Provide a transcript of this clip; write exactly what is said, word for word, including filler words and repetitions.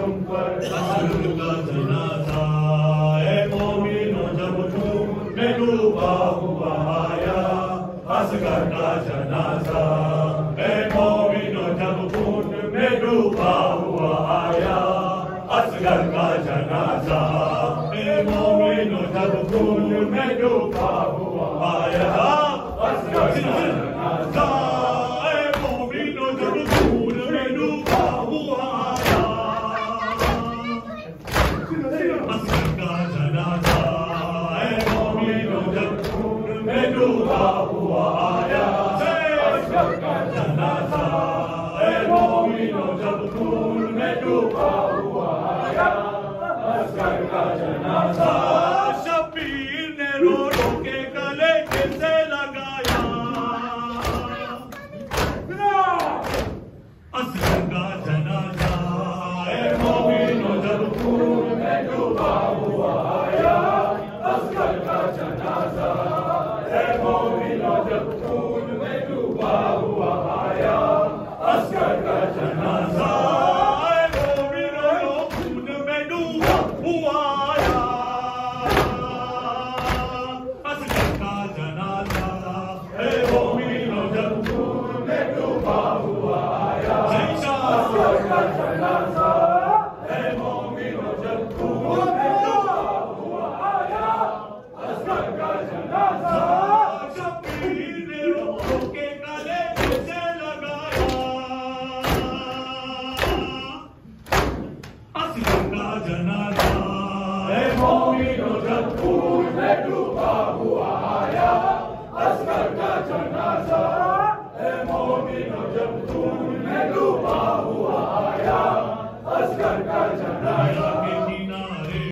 तुम पर असगर का जनाजा। ए मोमिनो जब खून में डूबा हुआ आया असगर का जनाजा। ए मोमिनो जब खून में डूबा हुआ आया असगर का जनाजा। ए मोमिनो जब खून में डूबा हुआ आया असगर का जनाजा। ए मोमिनो जब खून में डूबा हुआ आया असगर का जनाजा। ए मोमिनो जब खून में डूबा हुआ आया असगर का जनाजा। ए मोमिनो जब खून में डूबा हुआ आया असगर का जनाजा। शबीर ने रो रो के गले कैसे लगाया असगर का जनाजा। ए मोमिनो जब खून में डूबा हुआ आया असगर का जनाजा। ए मोमिनो जब खून में डूबा हुआ आया असगर का जनाजा। ए मोमिनो खून में डूबा हुआ आया असगर का जनाजा। ए मोमिनो जब खून में डूबा हुआ आया असगर का जनाजा। ए मोमिनो जब खून में डूबा हुआ आया असगर का जनाजा। शबीर ने रो के गले कैसे लगाया असगर का जनाजा। ए मोमिनो जब खून में डूबा हुआ आया असगर का जनाजा। ए मोमिनो जब खून में डूबा हुआ आया असगर का जनाजा।